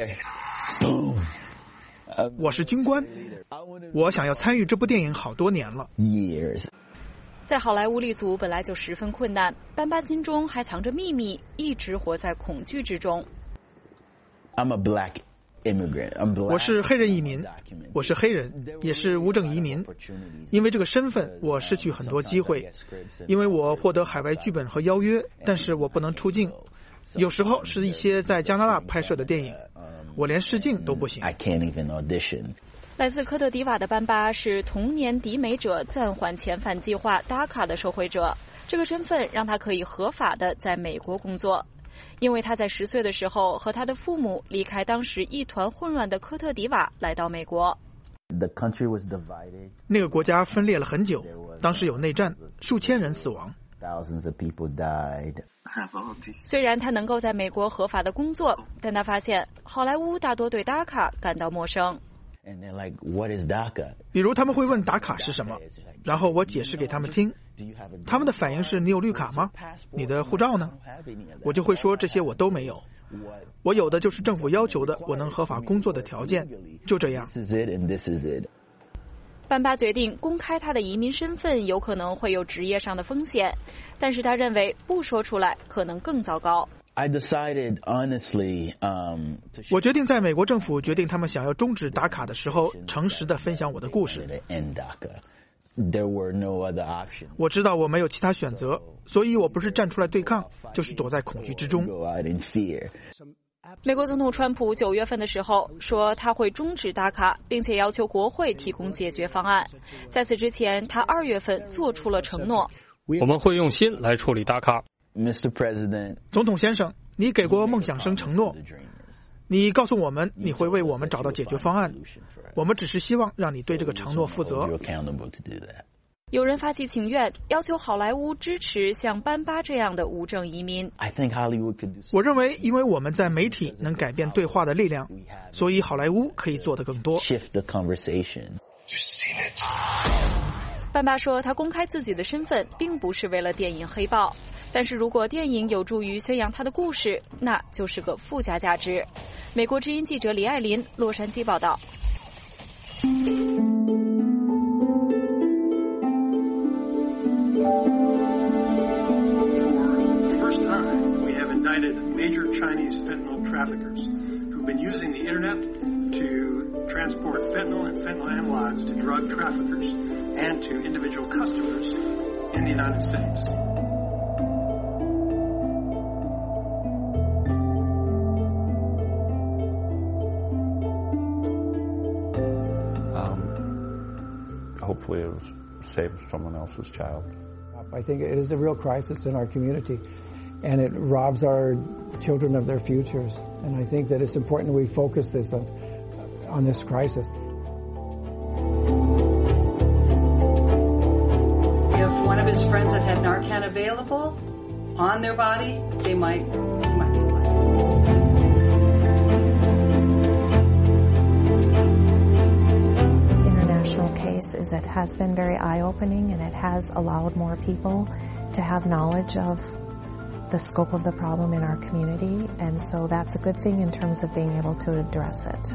我是军官，我想要参与这部电影好多年了。 在好莱坞立足本来就十分困难，班巴心中还藏着秘密，一直活在恐惧之中。 I'm a black 我是黑人移民，我是黑人，也是无证移民。因为这个身份，我失去很多机会。因为我获得海外剧本和邀约，但是我不能出境。有时候是一些在加拿大拍摄的电影，我连试镜都不行。 来自科特迪瓦的班巴是童年抵美者暂缓遣返计划 D A C A 的受惠者，这个身份让他可以合法的在美国工作。因为他在十岁的时候和他的父母离开当时一团混乱的科特迪瓦，来到美国。 那个国家分裂了很久，当时有内战，数千人死亡。 虽然他能够在美国合法的工作，但他发现好莱坞大多对 D A C A 感到陌生。 比如他们会问打卡是什么，然后我解释给他们听，他们的反应是你有绿卡吗？你的护照呢？我就会说这些我都没有，我有的就是政府要求的我能合法工作的条件，就这样。 班巴决定公开他的移民身份有可能会有职业上的风险，但是他认为不说出来可能更糟糕。 I decided honestly, um, 我决定在美国政府决定他们想要终止打卡的时候，诚实地分享我的故事。 There were no other options. 我知道我没有其他选择，所以我不是站出来对抗，就是躲在恐惧之中。 美国总统川普九月份的时候说他会终止打卡，并且要求国会提供解决方案。在此之前，他二月份做出了承诺， 我们会用心来处理打卡。 Mister President， 总统先生，你给过梦想生承诺，你告诉我们你会为我们找到解决方案，我们只是希望让你对这个承诺负责。 有人发起请愿，要求好莱坞支持像班巴这样的无证移民。 我认为，因为我们在媒体能改变对话的力量，所以好莱坞可以做得更多。 班巴说，他公开自己的身份并不是为了电影《黑豹》，但是如果电影有助于宣扬他的故事，那就是个附加价值。美国之音记者李爱林，洛杉矶报道。 Major Chinese fentanyl traffickers who've been using the internet to transport fentanyl and fentanyl analogs to drug traffickers and to individual customers in the United States. Um, hopefully it will save someone else's child. I think it is a real crisis in our community.And it robs our children of their futures. And I think that it's important that we focus this on, on this crisis. If one of his friends that had Narcan available on their body, they might, they might be alive. This international case is it has been very eye-opening, and it has allowed more people to have knowledge of the scope of the problem in our community, and so that's a good thing in terms of being able to address it.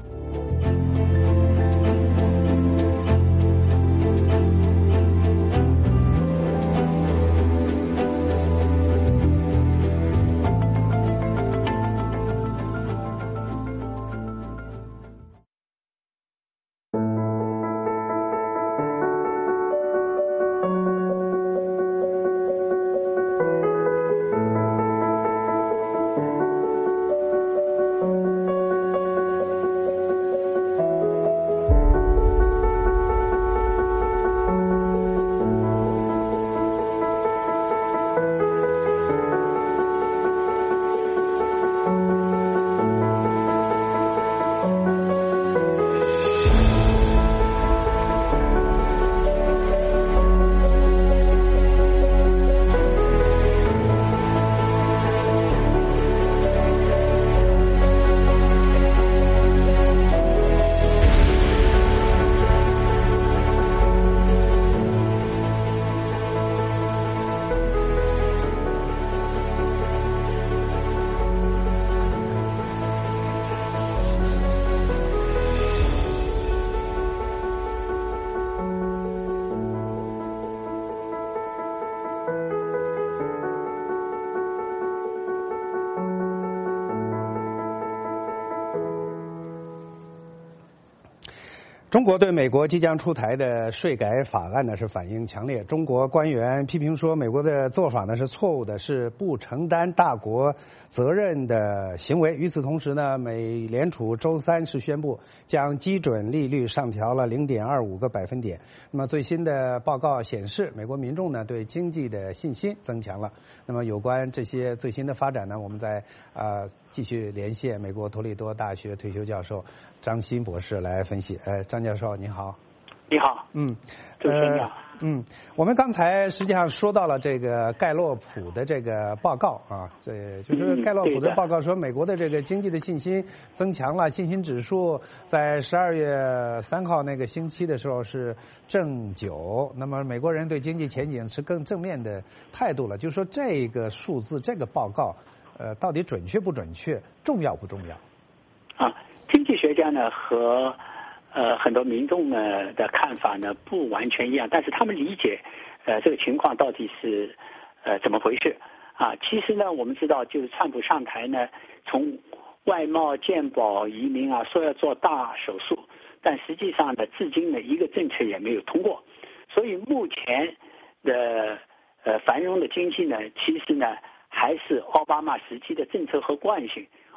中国对美国即将出台的税改法案呢是反应强烈。中国官员批评说，美国的做法呢是错误的，是不承担大国责任的行为。与此同时呢，美联储周三是宣布将基准利率上调了 零点二五 个百分点。那么最新的报告显示，美国民众呢对经济的信心增强了。那么有关这些最新的发展呢，我们在呃继续连线美国多利多大学退休教授张欣博士来分析。呃，张教授你好。 你好。 嗯，呃，嗯，我们刚才实际上说到了这个盖洛普的这个报告啊，这就是盖洛普的报告说，美国的这个经济的信心增强了，信心指数在十二月三号那个星期的时候是正九，那么美国人对经济前景是更正面的态度了。就是说这个数字，这个报告，呃，到底准确不准确，重要不重要？ 啊，经济学家呢和呃，很多民众呢的看法呢不完全一样，但是他们理解呃这个情况到底是呃怎么回事啊？其实呢，我们知道就是川普上台呢，从外贸、健保、移民啊，说要做大手术，但实际上呢，至今呢一个政策也没有通过，所以目前的呃繁荣的经济呢，其实呢还是奥巴马时期的政策和惯性。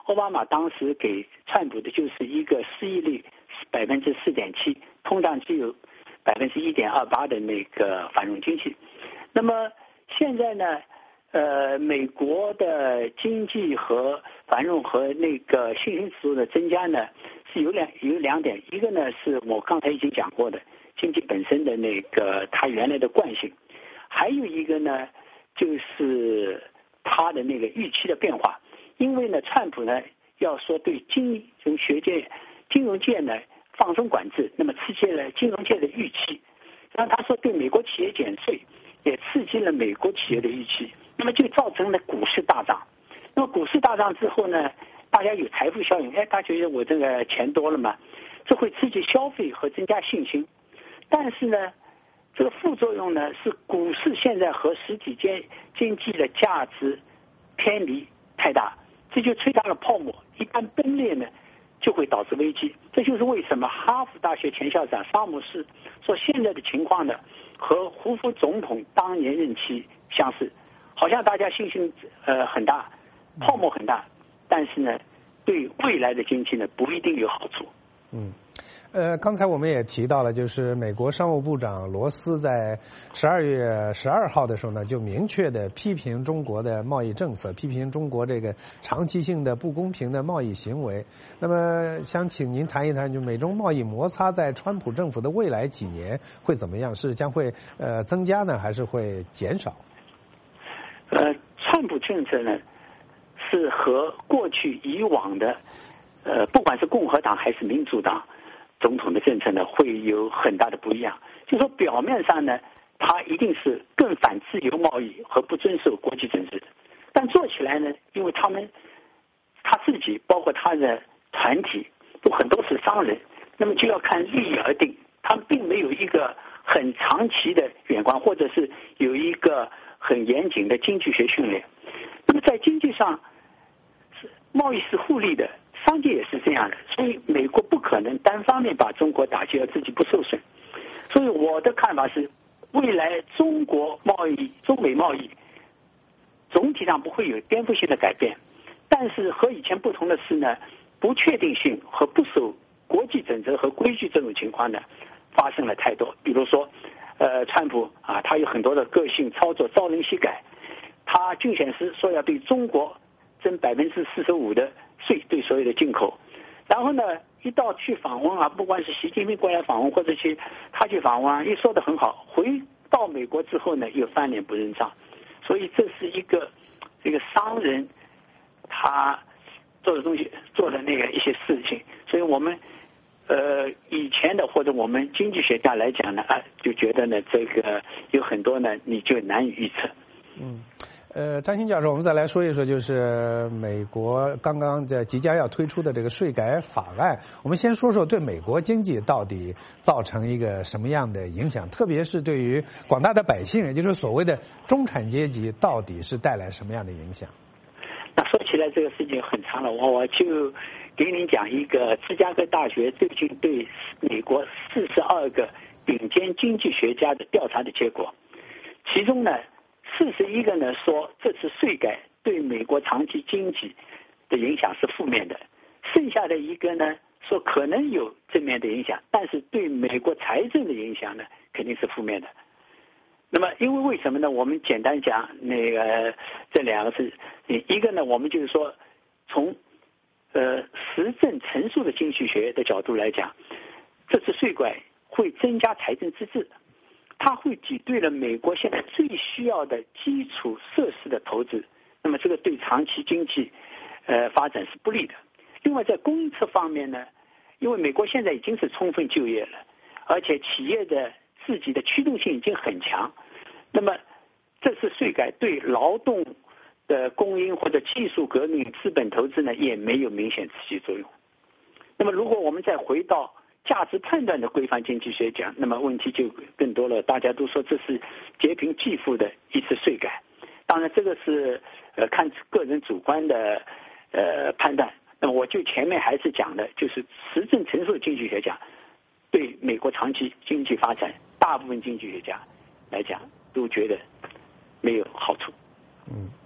奥巴马当时给川普的就是一个失业率百分之四点七，通胀只有百分之一点二八的那个繁荣经济。那么现在呢，呃，美国的经济和繁荣和那个信心指数的增加呢，是有两有两点，一个呢是我刚才已经讲过的经济本身的那个它原来的惯性，还有一个呢就是它的那个预期的变化。因为呢，川普呢要说对金融学界、金融界呢放松管制，那么刺激了金融界的预期。然后他说对美国企业减税，也刺激了美国企业的预期，那么就造成了股市大涨。那么股市大涨之后呢，大家有财富效应，哎，大家觉得我这个钱多了嘛，这会刺激消费和增加信心。但是呢，这个副作用呢是股市现在和实体经经济的价值偏离太大，这就吹大了泡沫，一旦崩裂呢，就会导致危机。这就是为什么哈佛大学前校长沙姆斯说，现在的情况呢，和胡佛总统当年任期相似，好像大家信心呃很大，泡沫很大，但是呢，对未来的经济呢不一定有好处。 嗯。呃，刚才我们也提到了，就是美国商务部长罗斯在十二月十二号的时候呢，就明确的批评中国的贸易政策，批评中国这个长期性的不公平的贸易行为。那么，想请您谈一谈，就美中贸易摩擦在川普政府的未来几年会怎么样？是将会呃增加呢，还是会减少？ 呃，川普政策呢，是和过去以往的呃，不管是共和党还是民主党总统的政策呢，会有很大的不一样。就说表面上呢，他一定是更反自由贸易和不遵守国际政治，但做起来呢，因为他们他自己包括他的团体都很多是商人，那么就要看利益而定，他们并没有一个很长期的远观，或者是有一个很严谨的经济学训练。那么在经济上，贸易是互利的，商界也是这样的，所以美国不可能单方面把中国打击而自己不受损。所以我的看法是，未来中国贸易、中美贸易总体上不会有颠覆性的改变，但是和以前不同的是呢，不确定性和不守国际准则和规矩这种情况呢发生了太多。比如说，呃，川普啊，他有很多的个性操作，招人稀改。他竞选时说要对中国征百分之四十五的税，对所有的进口。然后呢，一到去访问啊，不管是习近平过来访问，或者去他去访问啊，一说得很好，回到美国之后呢，又翻脸不认账。所以这是一个这个商人他做的东西，做的那个一些事情。所以我们呃以前的或者我们经济学家来讲呢，啊，就觉得呢，这个有很多呢，你就难以预测。 嗯。呃，张欣教授，我们再来说一说，就是美国刚刚在即将要推出的这个税改法案。我们先说说对美国经济到底造成一个什么样的影响，特别是对于广大的百姓，也就是所谓的中产阶级，到底是带来什么样的影响？ 那说起来这个事情很长了，我我就给您讲一个芝加哥大学最近对美国四十二个顶尖经济学家的调查的结果，其中呢，四十一个呢说这次税改对美国长期经济的影响是负面的，剩下的一个呢说可能有正面的影响，但是对美国财政的影响呢肯定是负面的。那么因为为什么呢？我们简单讲那个这两个是，一个呢我们就是说从呃实证陈述的经济学的角度来讲，这次税改会增加财政赤字，它会挤兑了美国现在最需要的基础设施的投资，那么这个对长期经济呃发展是不利的。另外在供应侧方面呢，因为美国现在已经是充分就业了，而且企业的自己的驱动性已经很强，那么这次税改对劳动的供应或者技术革命、资本投资呢也没有明显刺激作用。那么如果我们再回到价值判断的规范经济学讲，那么问题就更多了。大家都说这是劫贫济富的一次税改，当然这个是呃看个人主观的呃判断。那么我就前面还是讲的，就是实证陈述经济学家对美国长期经济发展，大部分经济学家来讲都觉得没有好处。 嗯。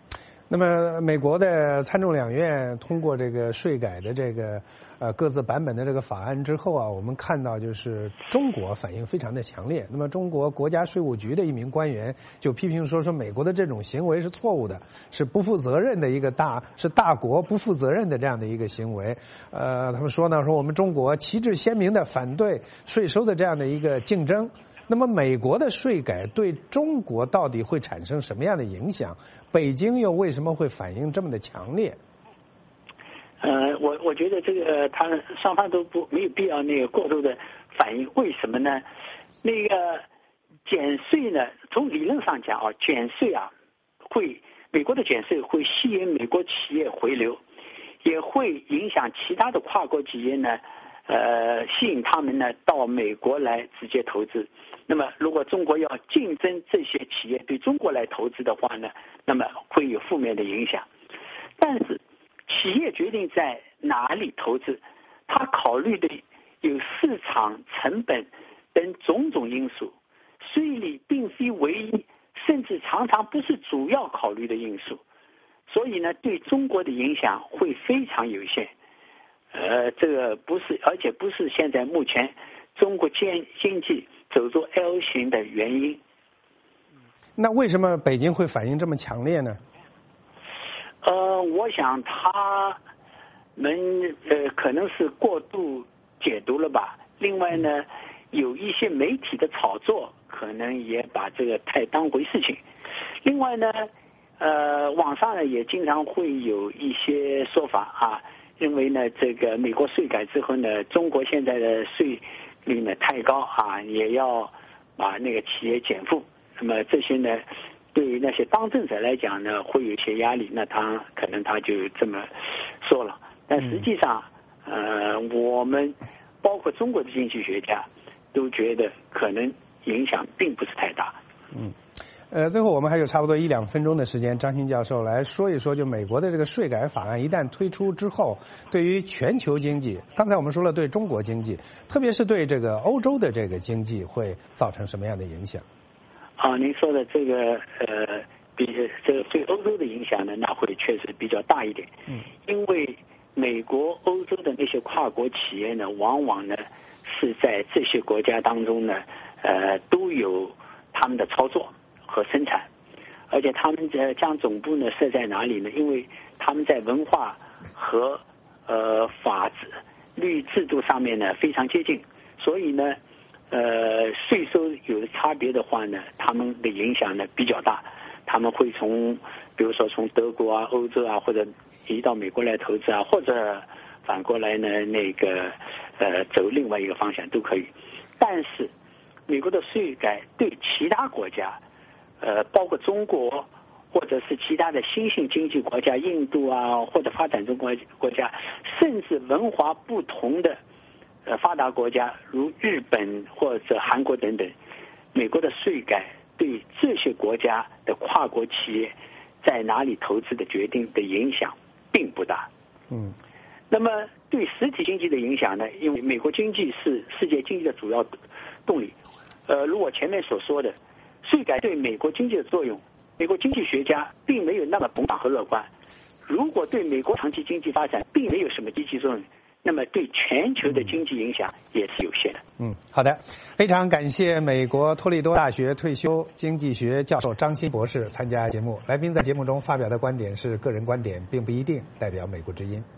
那么，美国的参众两院通过这个税改的这个呃各自版本的这个法案之后啊，我们看到就是中国反应非常的强烈。那么，中国国家税务局的一名官员就批评说，说美国的这种行为是错误的，是不负责任的一个大是大国不负责任的这样的一个行为。呃，他们说呢，说我们中国旗帜鲜明的反对税收的这样的一个竞争。那么，美国的税改对中国到底会产生什么样的影响？北京又为什么会反应这么的强烈？ 呃，我我觉得这个呃，他双方都不没有必要那个过度的反应。为什么呢？那个减税呢，从理论上讲啊，减税啊，会美国的减税会吸引美国企业回流，也会影响其他的跨国企业呢。呃，吸引他们呢到美国来直接投资。那么，如果中国要竞争这些企业对中国来投资的话呢，那么会有负面的影响。但是，企业决定在哪里投资，他考虑的有市场成本等种种因素，税率并非唯一，甚至常常不是主要考虑的因素。所以呢，对中国的影响会非常有限。呃，这个不是，而且不是现在目前中国经经济走出 L 型的原因。 那为什么北京会反应这么强烈呢？ 呃，我想他们呃可能是过度解读了吧。另外呢，有一些媒体的炒作，可能也把这个太当回事情。另外呢，呃，网上呢也经常会有一些说法啊。认为呢，这个美国税改之后呢，中国现在的税率呢太高啊，也要把那个企业减负。那么这些呢，对于那些当政者来讲呢，会有一些压力。那他可能他就这么说了。但实际上，呃，我们包括中国的经济学家都觉得可能影响并不是太大。 嗯。呃，最后我们还有差不多一两分钟的时间，张欣教授来说一说，就美国的这个税改法案一旦推出之后，对于全球经济，刚才我们说了对中国经济，特别是对这个欧洲的这个经济会造成什么样的影响？ 啊，您说的这个呃，比这个对欧洲的影响呢，那会确实比较大一点。嗯，因为美国、欧洲的那些跨国企业呢，往往呢是在这些国家当中呢，呃，都有他们的操作和生产，而且他们的将总部呢设在哪里呢？因为他们在文化和呃法治律制度上面呢非常接近，所以呢，呃税收有差别的话呢，他们的影响呢比较大。他们会从比如说从德国啊、欧洲啊，或者移到美国来投资啊，或者反过来呢那个呃走另外一个方向都可以。但是美国的税改对其他国家。呃，包括中国或者是其他的新兴经济国家，印度啊，或者发展中国国家，甚至文化不同的呃发达国家，如日本或者韩国等等，美国的税改对这些国家的跨国企业在哪里投资的决定的影响并不大。 嗯， 那么对实体经济的影响呢？因为美国经济是世界经济的主要动力。呃，如我前面所说的。税改对美国经济的作用，美国经济学家并没有那么膨胀和乐观。如果对美国长期经济发展并没有什么积极作用，那么对全球的经济影响也是有限的。 嗯，好的，非常感谢美国托利多大学退休经济学教授张欣博士参加节目。来宾在节目中发表的观点是个人观点，并不一定代表美国之音。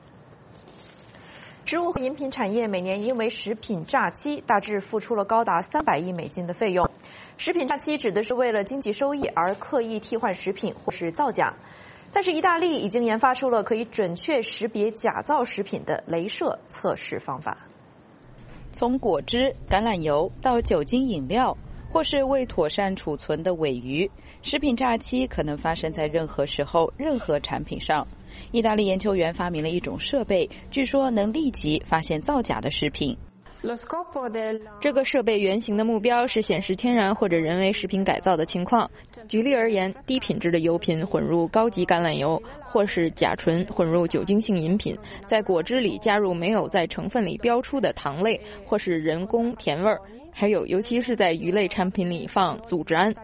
植物和饮品产业每年因为食品诈欺，大致付出了高达三百亿美金的费用。食品诈欺指的是为了经济收益而刻意替换食品或是造假。但是意大利已经研发出了可以准确识别假造食品的雷射测试方法。 从果汁、橄榄油到酒精饮料，或是未妥善储存的鲔鱼，食品诈欺可能发生在任何时候、任何产品上。意大利研究员发明了一种设备，据说能立即发现造假的食品。 这个设备原型的目标是显示天然或者人为食品改造的情况。举例而言，低品质的油品混入高级橄榄油，或是甲醇混入酒精性饮品，在果汁里加入没有在成分里标出的糖类，或是人工甜味儿。 还有尤其是在鱼类产品里放组织胺。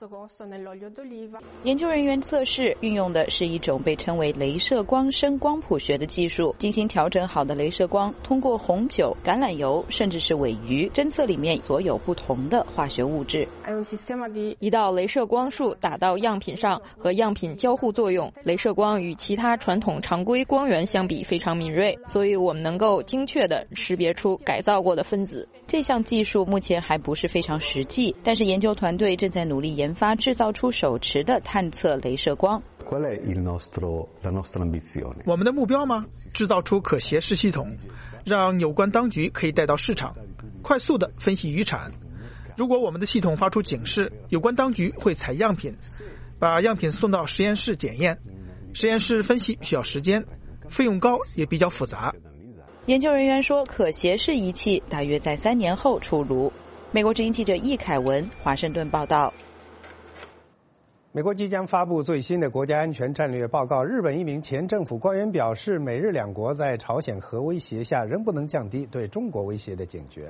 研究人员测试运用的是一种被称为雷射光生光谱学的技术，精心调整好的雷射光通过红酒、橄榄油甚至是尾鱼侦测里面所有不同的化学物质。 一道雷射光束打到样品上，和样品交互作用，雷射光与其他传统常规光源相比非常敏锐，所以我们能够精确地识别出改造过的分子。 这项技术目前还不是非常实际，但是研究团队正在努力研发制造出手持的探测雷射光。 我们的目标吗？制造出可携式系统，让有关当局可以带到市场，快速地分析渔产。如果我们的系统发出警示，有关当局会采样品，把样品送到实验室检验。实验室分析需要时间，费用高，也比较复杂。 研究人员说，可携式仪器大约在三年后出炉。美国之音记者易凯文，华盛顿报道。 美国即将发布最新的国家安全战略报告。日本一名前政府官员表示，美日两国在朝鲜核威胁下仍不能降低对中国威胁的警觉。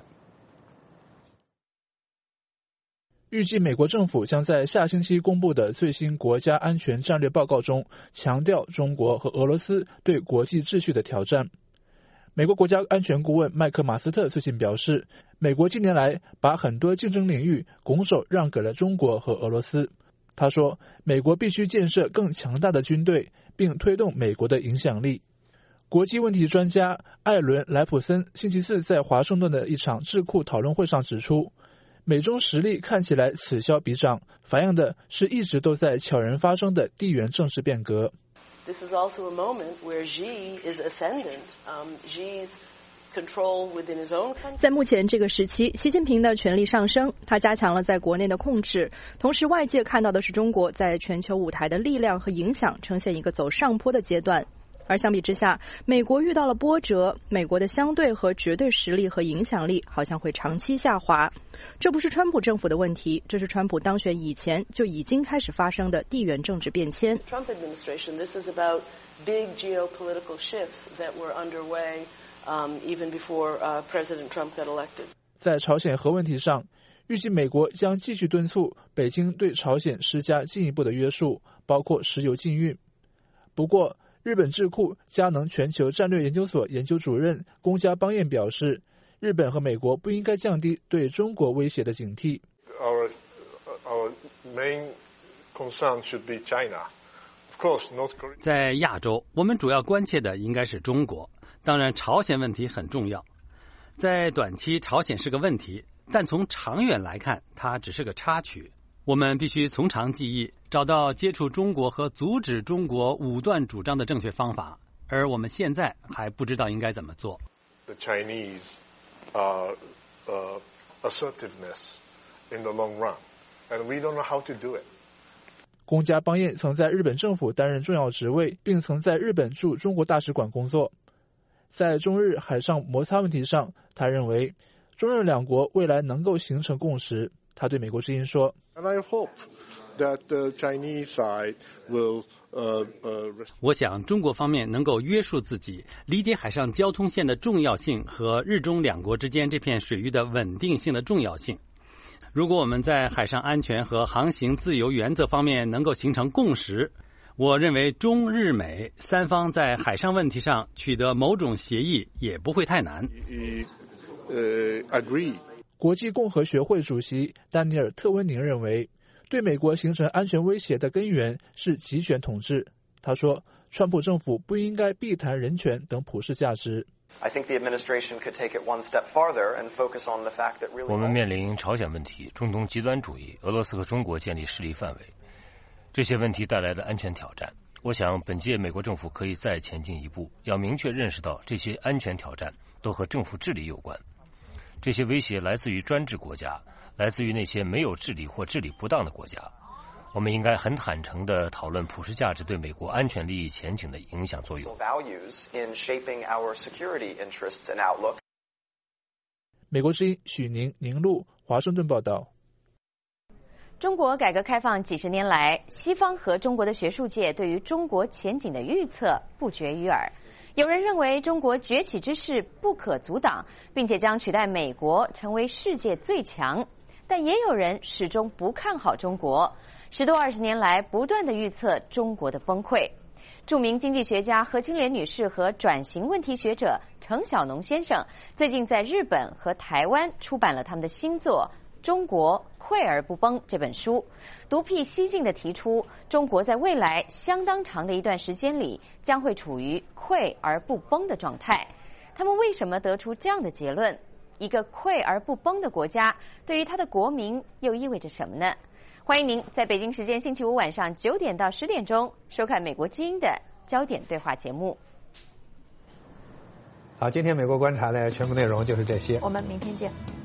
预计美国政府将在下星期公布的最新国家安全战略报告中强调中国和俄罗斯对国际秩序的挑战。美国国家安全顾问麦克马斯特最近表示，美国近年来把很多竞争领域拱手让给了中国和俄罗斯。他说，美国必须建设更强大的军队，并推动美国的影响力。国际问题专家艾伦·莱普森星期四在华盛顿的一场智库讨论会上指出，美中实力看起来此消彼长，反映的是一直都在悄然发生的地缘政治变革。 This is also a moment where Xi is ascendant. Um, Xi's control within his own country. 在目前这个时期，习近平的权力上升，他加强了在国内的控制，同时外界看到的是中国在全球舞台的力量和影响呈现一个走上坡的阶段。而相比之下，美国遇到了波折，美国的相对和绝对实力和影响力好像会长期下滑。这不是川普政府的问题，这是川普当选以前就已经开始发生的地缘政治变迁。 Trump administration, this is about big geopolitical shifts that were underway um, even before uh, President Trump got elected. 在朝鲜核问题上，预计美国将继续敦促北京对朝鲜施加进一步的约束，包括石油禁运。不过日本智库佳能全球战略研究所研究主任宫家邦彦表示，日本和美国不应该降低对中国威胁的警惕。 Our, our main concern should be China. Of course, North Korea. 在亚洲，我们主要关切的应该是中国，当然朝鲜问题很重要。在短期，朝鲜是个问题，但从长远来看，它只是个插曲。我们必须从长计议，找到接触中国和阻止中国武断主张的正确方法，而我们现在还不知道应该怎么做。 The Chinese uh, uh, assertiveness in the long run, and we don't know how to do it. 宫家邦彦曾在日本政府担任重要职位，并曾在日本驻中国大使馆工作。在中日海上摩擦问题上，他认为中日两国未来能够形成共识。他对美国之音说 And I hope that the Chinese side will, uh, uh, 我想中国方面能够约束自己，理解海上交通线的重要性和日中两国之间这片水域的稳定性的重要性。如果我们在海上安全和航行自由原则方面能够形成共识，我认为中日美三方在海上问题上取得某种协议也不会太难。 uh, agree. 国际共和学会主席丹尼尔·特温宁认为，对美国形成安全威胁的根源是集权统治。他说，川普政府不应该避谈人权等普世价值。 我们面临朝鲜问题、中东极端主义、俄罗斯和中国建立势力范围，这些问题带来的安全挑战。我想本届美国政府可以再前进一步，要明确认识到这些安全挑战都和政府治理有关。这些威胁来自于专制国家，来自于那些没有治理或治理不当的国家。我们应该很坦诚地讨论普世价值对美国安全利益前景的影响作用。 美国之音许宁、宁路，华盛顿报道。 中国改革开放几十年来，西方和中国的学术界对于中国前景的预测不绝于耳。 有人认为中国崛起之势不可阻挡，并且将取代美国成为世界最强，但也有人始终不看好中国，十多二十年来不断地预测中国的崩溃。著名经济学家何清莲女士和转型问题学者程小农先生最近在日本和台湾出版了他们的新作《中国溃而不崩》这本书，独辟蹊径地提出，中国在未来相当长的一段时间里将会处于溃而不崩的状态。他们为什么得出这样的结论？一个溃而不崩的国家，对于它的国民又意味着什么呢？欢迎您在北京时间星期五晚上九点到十点钟收看美国之音的焦点对话节目。 好，今天美国观察的全部内容就是这些， 我们明天见。